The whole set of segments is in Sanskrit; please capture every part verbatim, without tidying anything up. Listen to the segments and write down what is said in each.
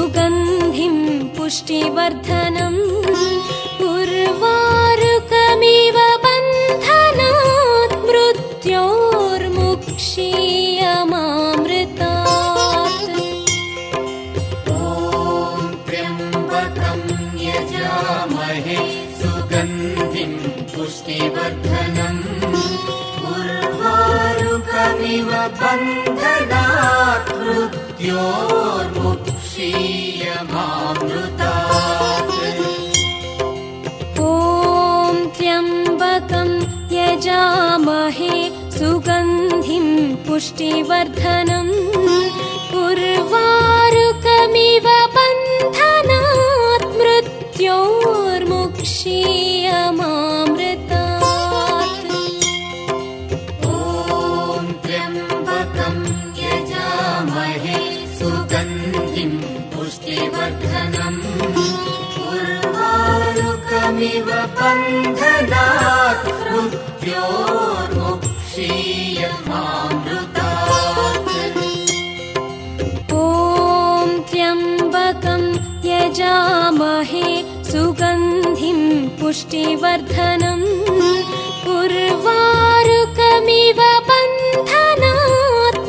सुगन्धिं पुष्टिवर्धनम् उर्वारुकमिव बन्धनात् मृत्योर्मुक्षीयमामृतात्। ॐ त्र्यम्बकं यजामहे सुगन्धिं पुष्टिवर्धनम् उर्वारुकमिव बन्धनात् मृत्योर्मुक्षीयमामृतात्। ॐ त्र्यम्बकं यजामहे सुगन्धिं पुष्टिवर्धनम् उर्वारुकमिव बन्धनात् मृत्योर्मुक्षीयमामृतात्। ॐ त्र्यम्बकं यजामहे सुगन्धिं पुष्टिवर्धनम् उर्वारुकमिव बन्धनात् मृत्योर्मुक्षीयमामृतात्। ॐ त्र्यम्बकं यजामहे सुगन्धिं पुष्टिवर्धनम् उर्वारुकमिव बन्धनात्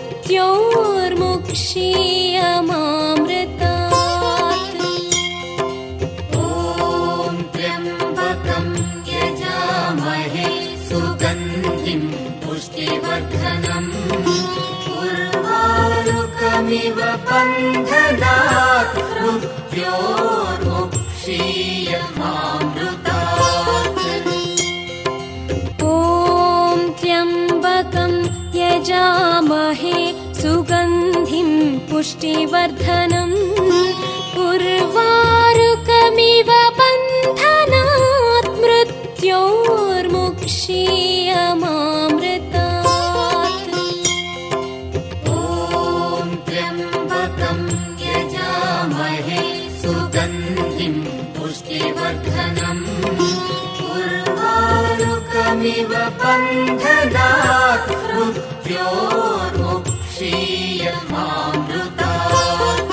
मृत्योर्मुक्षीयमामृतात्। ॐ त्र्यम्बकं यजामहे सुगन्धिं पुष्टिवर्धनम् उर्वारुकमिव बन्धनात् मृत्योर्मुक्षीयमामृतात्। ॐ त्र्यम्बकं यजामहे सुगन्धिं पुष्टिवर्धनम् उर्वारुकमिव बन्धनात् मृत्योर्मुक्षीयमामृतात्। ॐ त्र्यम्बकं यजामहे सुगन्धिं पुष्टिवर्धनम् उर्वारुकमिव बन्धनात् मृत्योर्मुक्षीयमामृतात्।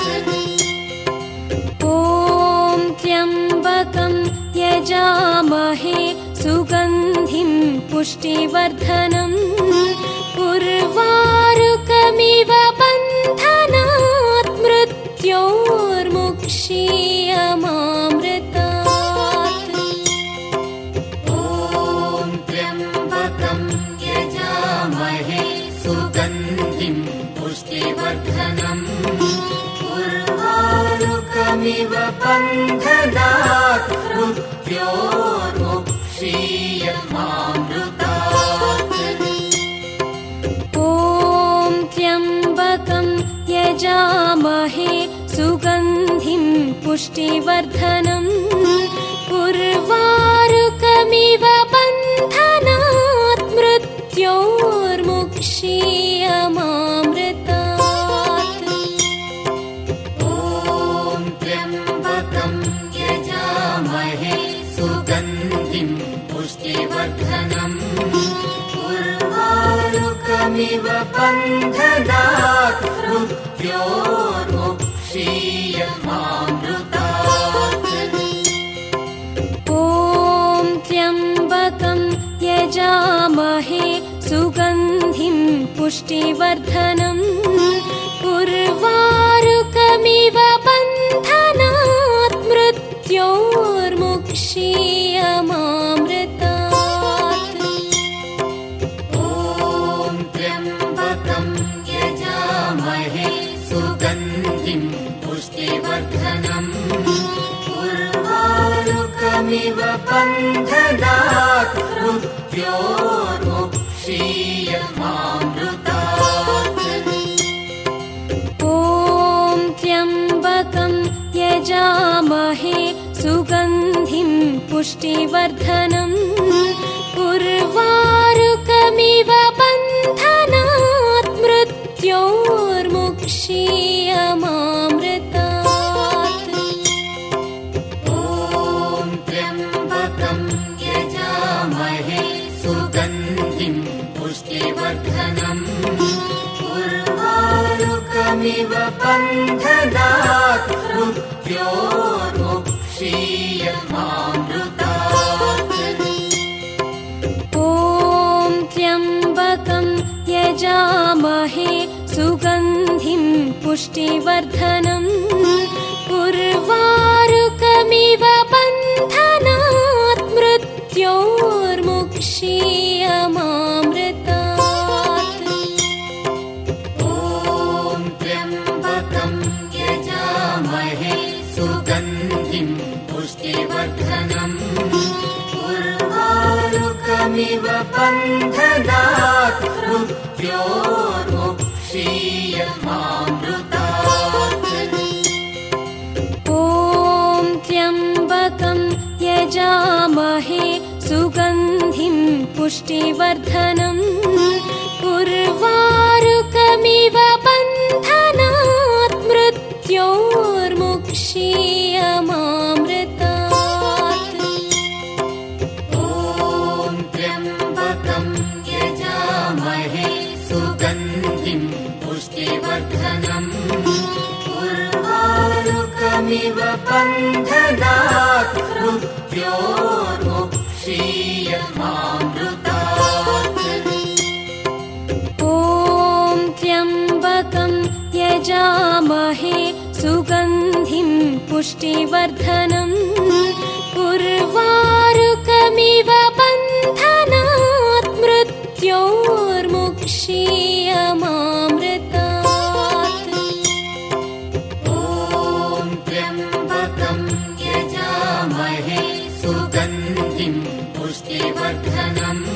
ॐ त्र्यम्बकं यजामहे सुगन्धिं पुष्टिवर्धनम् उर्वारुकमिव बन्धनात् मृत्योर्मुक्षीयमामृतात्। ॐ त्र्यम्बकं यजामहे सुगन्धिं पुष्टिवर्धनम् उर्वारुकमिव बन्धनात् मृत्योर्मुक्षीयमामृतात्। ॐ त्र्यम्बकं यजामहे सुगन्धिं पुष्टिवर्धनम् उर्वारुकमिव बन्धनात् मृत्योर्मुक्षीयमामृतात्। ॐ त्र्यम्बकं यजामहे सुगन्धिं पुष्टिवर्धनम् उर्वारुकमिव बन्धनात् मृत्योर्मुक्षीयमामृतात्। ॐ त्र्यम्बकं यजामहे सुगन्धिं पुष्टिवर्धनम् उर्वारुकमिव बन्धनात् मृत्योर्मुक्षीयमामृतात्। ॐ त्र्यम्बकं यजामहे सुगन्धिं पुष्टिवर्धनम् उर्वारुकमिव बन्धनात् मृत्योर्मुक्षीयमामृतात्। ॐ त्र्यम्बकं यजामहे सुगन्धिं पुष्टिवर्धनम् उर्वारुकमिव बन्धनात् मृत्योर्मुक्षीयमामृतात्। ॐ त्र्यम्बकं यजामहे सुगन्धिं पुष्टिवर्धनम् उर्वारुकमिव बन्धनात् सुगन्धिं पुष्टिवर्धनम् उर्वारुकमिव बन्धनात् मृत्योर्मुक्षीयमामृतात्। ॐ त्र्यम्बकं यजामहे सुगन्धिं पुष्टिवर्धनम् उर्वारुकमिव बन्धनात् मृत्योर्मुक्षीयमामृतात्। ॐ त्र्यम्बकं यजामहे सुगन्धिं पुष्टिवर्धनम् उर्वारुकमिव बन्धनात् मृत्योर्मुक्षीयमामृतात्। ॐ त्र्यम्बकं यजामहे सुगन्धिं पुष्टिवर्धनम् उर्वारुकमिव बन्धनात् मृत्योर्मुक्षीयमामृतात्। ॐ त्र्यम्बकं यजामहे सुगन्धिं पुष्टिवर्धनम् उर्वारुकमिव बन्धनात् मृत्योर्मुक्षीयमामृतात्। ॐ त्र्यम्बकं यजामहे सुगन्धिं पुष्टिवर्धनम्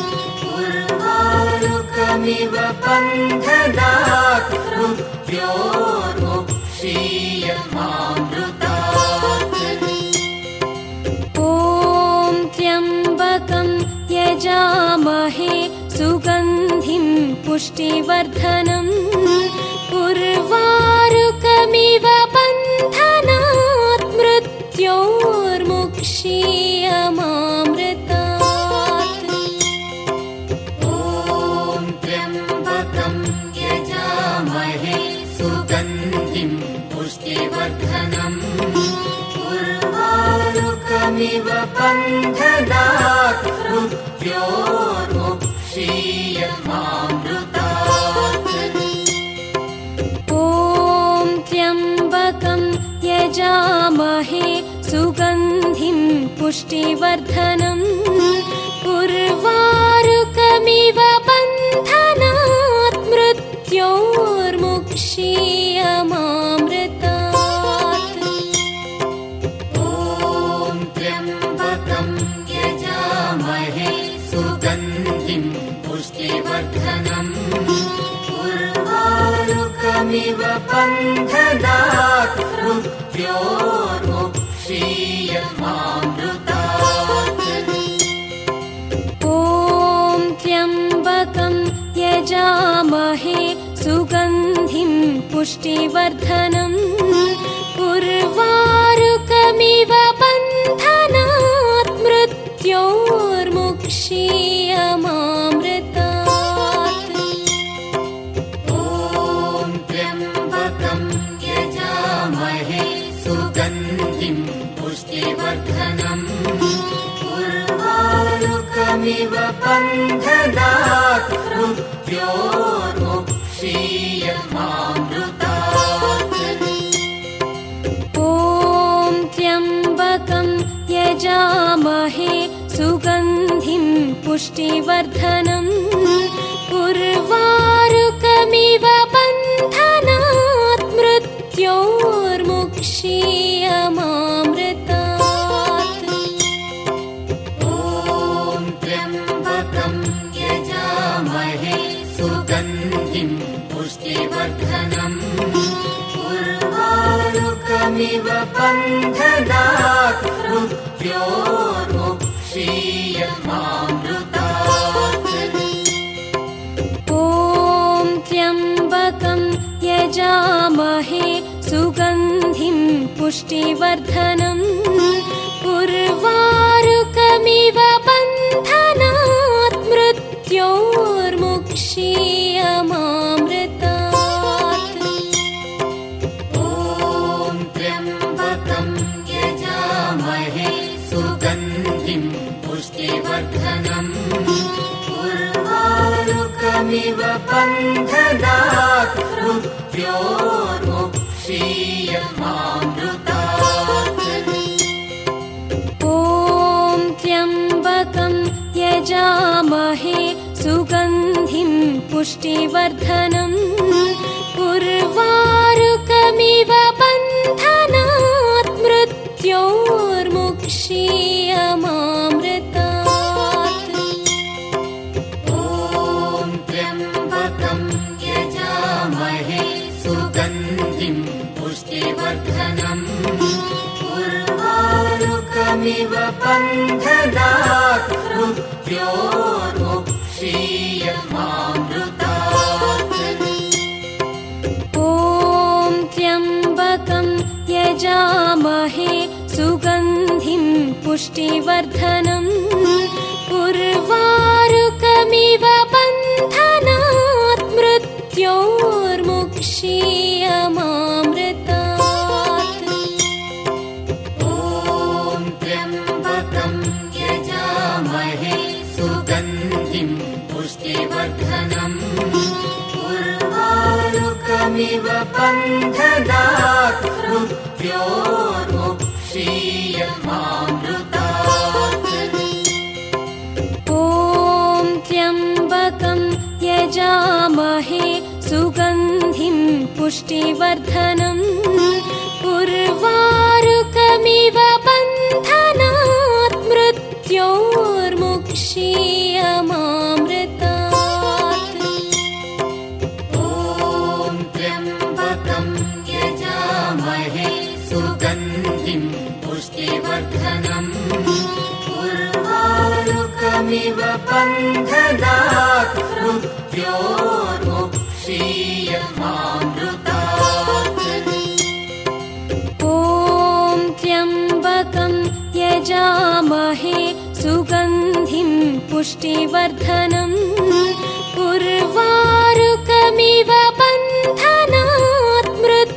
उर्वारुकमिव बन्धनात् मृत्योर्मुक्षीयमामृतात्। ॐ त्र्यम्बकं यजामहे सुगन्धिं पुष्टिवर्धनम् उर्वारुकमिव बन्धनात् मृत्योर्मुक्षीयमामृतात्। ॐ त्र्यम्बकं यजामहे सुगन्धिं पुष्टिवर्धनम् उर्वारुकमिव बन्धनात् मृत्योर्मुक्षीयमामृतात्। ॐ त्र्यम्बकं यजामहे सुगन्धिं पुष्टिवर्धनम् उर्वारुकमिव बन्धनात् मृत्योर्मुक्षीयमामृतात्। ॐ त्र्यम्बकं यजामहे सुगन्धिं पुष्टिवर्धनम् उर्वारुकमिव बन्धनात् मृत्योर्मुक्षीयमामृतात्। ॐ त्र्यम्बकं यजामहे सुगन्धिं पुष्टिवर्धनम् उर्वारुकमिव बन्धनात् मृत्योर्मुक्षीयमामृतात्। ॐ त्र्यम्बकं यजामहे सुगन्धिं पुष्टिवर्धनम् उर्वारुकमिव बन्धनात् मृत्योर्मुक्षीयमामृतात्। ॐ त्र्यम्बकं यजामहे सुगन्धिं पुष्टिवर्धनम् उर्वारुकमिव बन्धनात् मृत्योर्मुक्षीयमामृतात्। ॐ त्र्यम्बकं यजामहे सुगन्धिं पुष्टिवर्धनम् उर्वारुकमिव बन्धनात् मृत्योर्मुक्षीयमामृतात्। ॐ त्र्यम्बकं यजामहे सुगन्धिं पुष्टिवर्धनम् उर्वारुकमिव बन्धनात् मृत्योर्मुक्षीयमामृतात्। ॐ त्र्यम्बकं यजामहे सुगन्धिं पुष्टिवर्धनम् उर्वारुकमिव बन्धनात् मृत्योर्मुक्षीयमामृतात्। ॐ त्र्यम्बकं यजामहे सुगन्धिं पुष्टिवर्धनम् उर्वारुकमिव बन्धनात् मृत्योर्मुक्षीयमामृतात्। ॐ त्र्यम्बकं यजामहे सुगन्धिं पुष्टिवर्धनम् उर्वारुकमिव बन्धनात् मृत्योर्मुक्षीयमामृतात्। ॐ त्र्यम्बकं यजामहे सुगन्धिं पुष्टिवर्धनम् उर्वारुकमिव बन्धनात् मृत्योर्मुक्षीयमामृतात्। ॐ त्र्यम्बकं यजामहे सुगन्धिं पुष्टिवर्धनम् उर्वारुकमिव बन्धनात् मृत्योर्मुक्षीयमामृतात्। ॐ त्र्यम्बकं यजामहे सुगन्धिं पुष्टिवर्धनम् उर्वारुकमिव बन्धनात् मृत्योर्मुक्षीयमामृतात्। ॐ त्र्यम्बकं यजामहे सुगन्धिं पुष्टिवर्धनम् उर्वारुकमिव बन्धनात् मृत्योर्मुक्षीयमामृतात्। ॐ त्र्यम्बकं यजामहे सुगन्धिं पुष्टिवर्धनम् उर्वारुकमिव बन्धनात्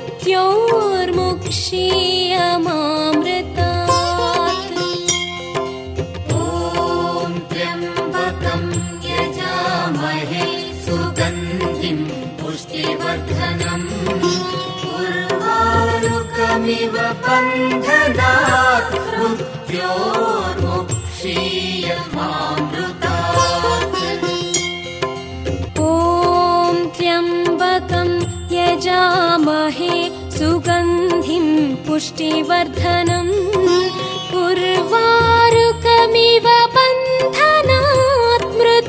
मृत्योर्मुक्षीयमामृतात्। ॐ त्र्यम्बकं यजामहे सुगन्धिं पुष्टिवर्धनम् उर्वारुकमिव बन्धनात् मृत्योर्मुक्षीयमामृतात्। ॐ त्र्यम्बकं यजामहे सुगन्धिं पुष्टिवर्धनम् उर्वारुकमिव बन्धनात्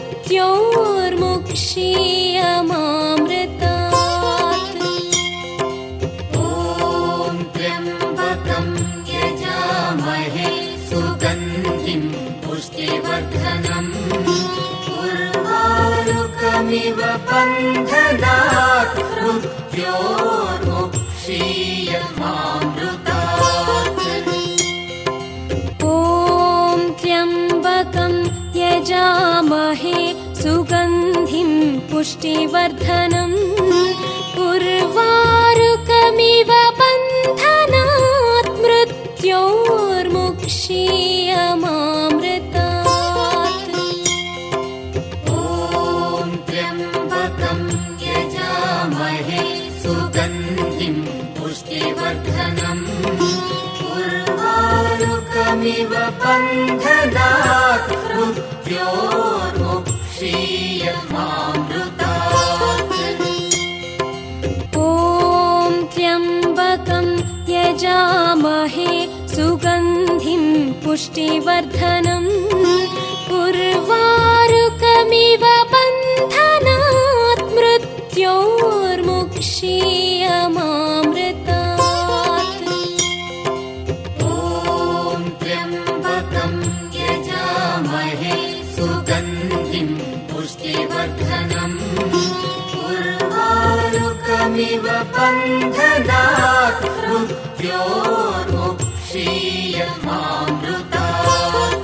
मृत्योर्मुक्षीयमामृतात्। ॐ त्र्यम्बकं यजामहे सुगन्धिं पुष्टिवर्धनम् उर्वारुकमिव बन्धनात् मृत्योर्मुक्षीयमामृतात्। ॐ त्र्यम्बकं यजामहे सुगन्धिं पुष्टिवर्धनम् उर्वारुकमिव बन्धनात् मृत्योर्मुक्षीयमामृतात्। ॐ त्र्यम्बकं यजामहे सुगन्धिं पुष्टिवर्धनम् उर्वारुकमिव बन्धनात् मृत्योर्मुक्षीयमामृतात्। ॐ त्र्यम्बकं यजामहे सुगन्धिं पुष्टिवर्धनम् उर्वारुकमिव बन्धनात् मृत्योर्मुक्षीयमामृतात्। ॐ त्र्यम्बकं यजामहे सुगन्धिं पुष्टिवर्धनम् उर्वारुकमिव बन्धनात् मृत्योर्मुक्षीयमामृतात्।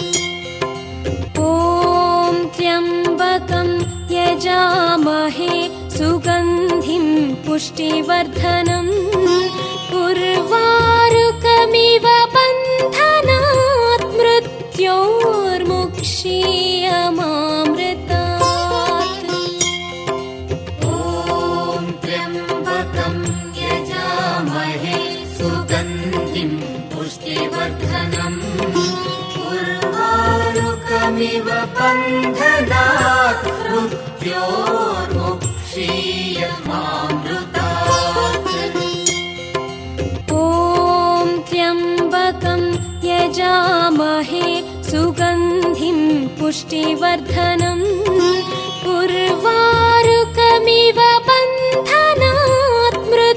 ॐ त्र्यम्बकं यजामहे सुगन्धिं पुष्टिवर्धनम् उर्वारुकमिव बन्धनात् मृत्योर्मुक्षीयमामृतात्। ॐ त्र्यम्बकं सुगन्धिं पुष्टिवर्धनम् उर्वारुकमिव बन्धनात् मृत्योर्मुक्षीयमामृतात् ॐ त्र्यम्बकं यजामहे सुगन्धिं पुष्टिवर्धनम् उर्वारुकमिव बन्धनात्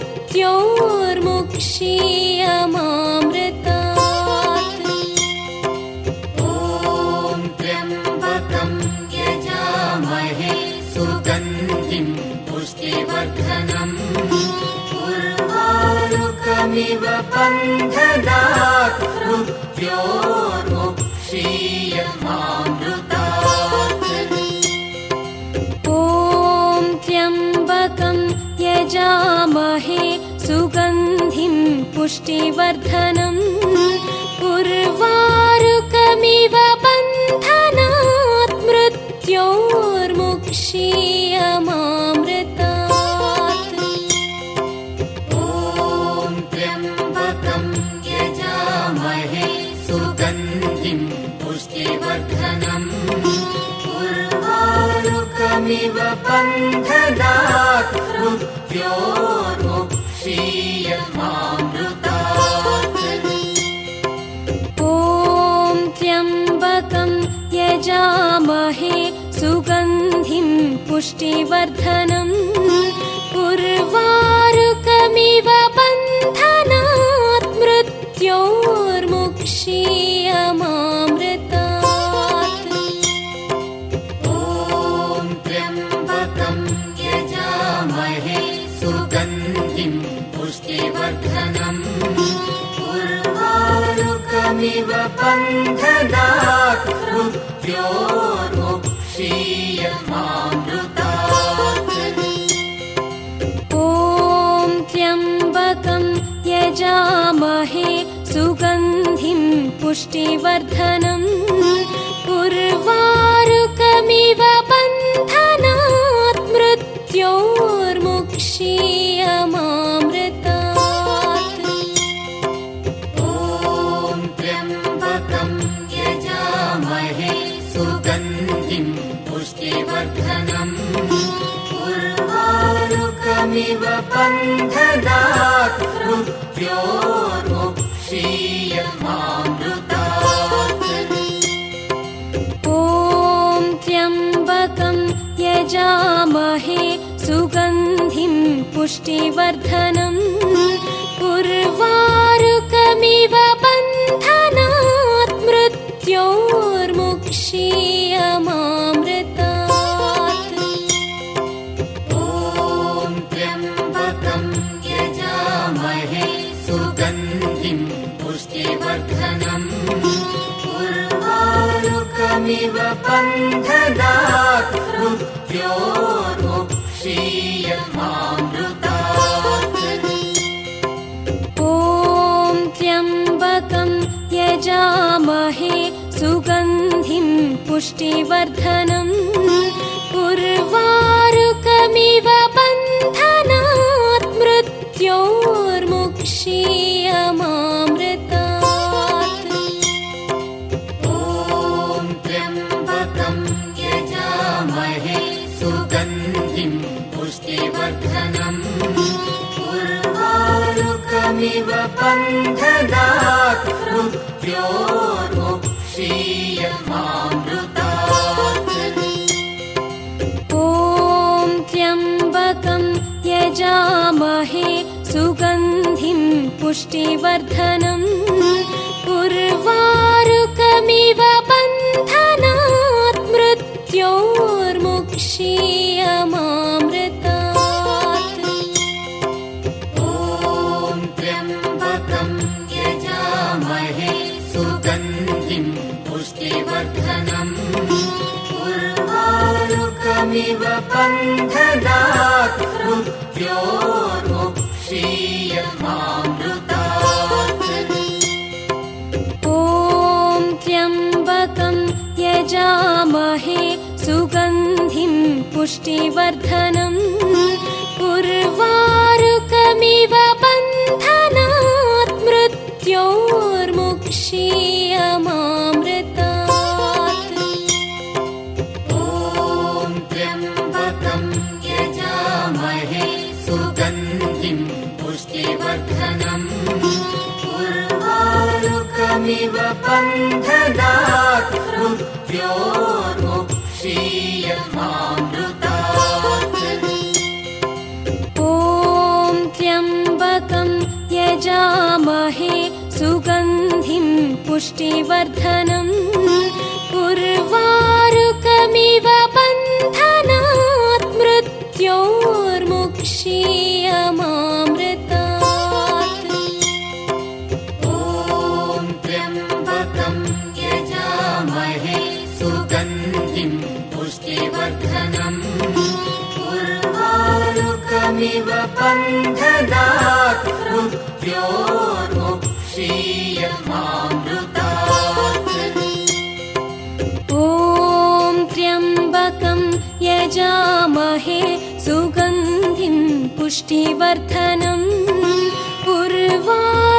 मृत्योर्मुक्षीयमामृतात् ॐ त्र्यम्बकं यजामहे सुगन्धिं पुष्टिवर्धनम् उर्वारुकमिव बन्धनात् मृत्योर्मुक्षीयमामृतात् ॐ त्र्यम्बकं यजामहे सुगन्धिं पुष्टिवर्धनम् उर्वारुकमिव बन्धनात् मृत्योर्मुक्षीयमामृतात् ॐ त्र्यम्बकं यजामहे सुगन्धिं पुष्टिवर्धनम् उर्वारुकमिव बन्धनात् मृत्योर्मुक्षीयमामृतात् ॐ त्र्यम्बकं यजामहे सुगन्धिं पुष्टिवर्धनम् उर्वारुकमिव बन्धनात् मृत्योर्मुक्षीयमामृतात् ॐ त्र्यम्बकं यजामहे सुगन्धिं पुष्टिवर्धनम् उर्वारुकमिव बन्धनात् मृत्योर्मुक्षीयमामृतात् ॐ त्र्यम्बकं यजामहे सुगन्धिं पुष्टिवर्धनम् उर्वारुकमिव बन्धनात् मृत्योर्मुक्षीयमामृतात् ॐ त्र्यम्बकं यजामहे सुगन्धिं पुष्टिवर्धनम् उर्वारुकमिव बन्धनात् मृत्योर्मुक्षीयमामृतात् ॐ त्र्यम्बकं यजामहे सुगन्धिं पुष्टिवर्धनम् उर्वारुकमिव बन्धनात् मृत्योर्मुक्षीयमामृतात् ॐ त्र्यम्बकं यजामहे सुगन्धिं पुष्टिवर्धनम् उर्वारुकमिव बन्धनात् मृत्योर्मुक्षीयमामृतात् ॐ त्र्यम्बकं यजामहे सुगन्धिं पुष्टिवर्धनम् उर्वारुकमिव बन्धनात् मृत्योर्मुक्षीयमामृतात् ॐ त्र्यम्बकं यजामहे सुगन्धिं पुष्टिवर्धनम् उर्वारुकमिव बन्धनात् मृत्योर्मुक्षीयमामृतात् ॐ त्र्यम्बकं यजामहे सुगन्धिं पुष्टिवर्धनम् उर्वारुकमिव बन्धनात् मृत्योर्मुक्षीयमामृतात् ॐ त्र्यम्बकं यजामहे सुगन्धिं पुष्टिवर्धनम् उर्वारुकमिव बन्धनात् मृत्योर्मुक्षीयमामृतात् ॐ त्र्यम्बकं यजामहे सुगन्धिं पुष्टिवर्धनम् उर्वारुकमिव बन्धनात् मृत्योर्मुक्षीयमामृतात्। ॐ त्र्यम्बकं यजामहे सुगन्धिं पुष्टिवर्धनम् उर्वारुकमिव बन्धनात् मृत्योर्मुक्षीयमामृतात्। ॐ त्र्यम्बकं यजामहे सुगन्धिं पुष्टिवर्धनम् उर्वारुकमिव बन्धनात् मृत्योर्मुक्षीयमामृतात्। ॐ त्र्यम्बकं यजामहे सुगन्धिं पुष्टिवर्धनम् उर्वारुकमिव बन्धनात् मृत्योर्मुक्षीयमामृतात्। ॐ त्र्यम्बकं यजामहे सुगन्धिं पुष्टिवर्धनम् उर्वा